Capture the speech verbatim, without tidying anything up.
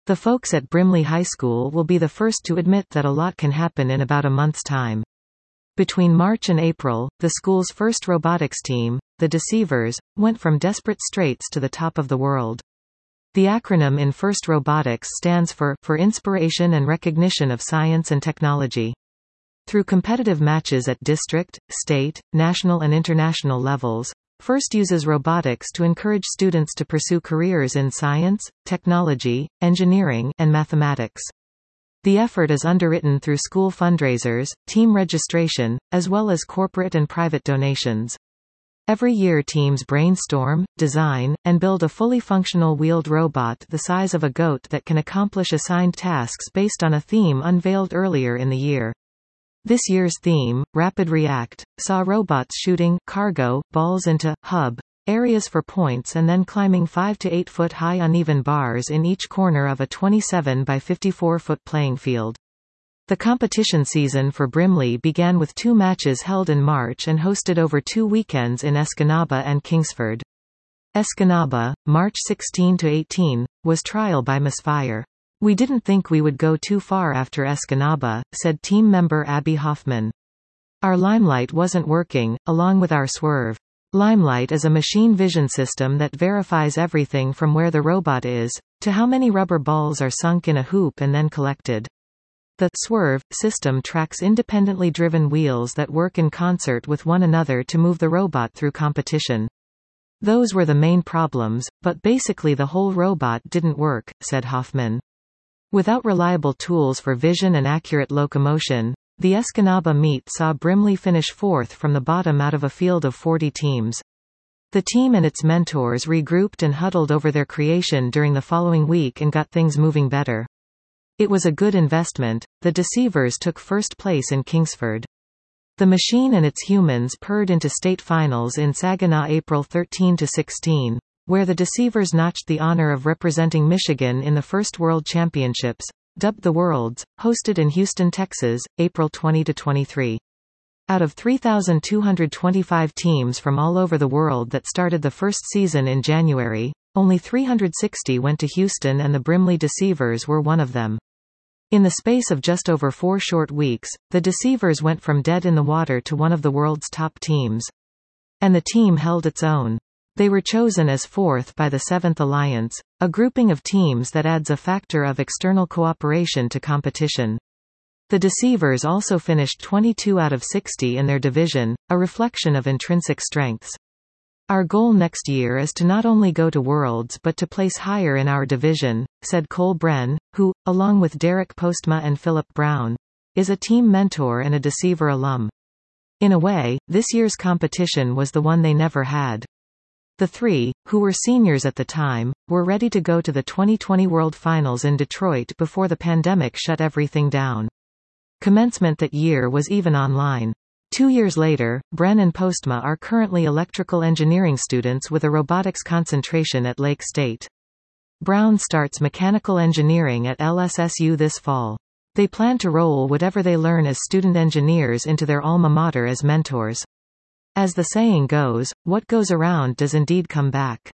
The folks at Brimley High School will be the first to admit that a lot can happen in about a month's time. Between March and April, the school's first robotics team, the Deceivers, went from desperate straits to the top of the world. The acronym in FIRST Robotics stands for, for Inspiration and Recognition of Science and Technology. Through competitive matches at district, state, national and international levels, FIRST uses robotics to encourage students to pursue careers in science, technology, engineering, and mathematics. The effort is underwritten through school fundraisers, team registration, as well as corporate and private donations. Every year teams brainstorm, design, and build a fully functional wheeled robot the size of a goat that can accomplish assigned tasks based on a theme unveiled earlier in the year. This year's theme, Rapid React, saw robots shooting cargo balls into hub areas for points and then climbing five to eight foot high uneven bars in each corner of a twenty-seven by fifty-four foot playing field. The competition season for Brimley began with two matches held in March and hosted over two weekends in Escanaba and Kingsford. Escanaba, March sixteenth to eighteenth, was trial by misfire. "We didn't think we would go too far after Escanaba," said team member Abby Hoffman. "Our Limelight wasn't working, along with our Swerve. Limelight is a machine vision system that verifies everything from where the robot is, to how many rubber balls are sunk in a hoop and then collected. The Swerve system tracks independently driven wheels that work in concert with one another to move the robot through competition. Those were the main problems, but basically the whole robot didn't work," said Hoffman. Without reliable tools for vision and accurate locomotion, the Escanaba meet saw Brimley finish fourth from the bottom out of a field of forty teams. The team and its mentors regrouped and huddled over their creation during the following week and got things moving better. It was a good investment. The Deceivers took first place in Kingsford. The machine and its humans purred into state finals in Saginaw April thirteenth to sixteenth, where the Deceivers notched the honor of representing Michigan in the first World Championships, dubbed the Worlds, hosted in Houston, Texas, April twentieth to twenty-third. Out of three thousand two hundred twenty-five teams from all over the world that started the first season in January, only three hundred sixty went to Houston and the Brimley Deceivers were one of them. In the space of just over four short weeks, the Deceivers went from dead in the water to one of the world's top teams. And the team held its own. They were chosen as fourth by the Seventh Alliance, a grouping of teams that adds a factor of external cooperation to competition. The Deceivers also finished twenty-two out of sixty in their division, a reflection of intrinsic strengths. "Our goal next year is to not only go to Worlds but to place higher in our division," said Cole Bren, who, along with Derek Postma and Philip Brown, is a team mentor and a Deceiver alum. In a way, this year's competition was the one they never had. The three, who were seniors at the time, were ready to go to the twenty twenty World Finals in Detroit before the pandemic shut everything down. Commencement that year was even online. Two years later, Bren and Postma are currently electrical engineering students with a robotics concentration at Lake State. Brown starts mechanical engineering at L S S U this fall. They plan to roll whatever they learn as student engineers into their alma mater as mentors. As the saying goes, what goes around does indeed come back.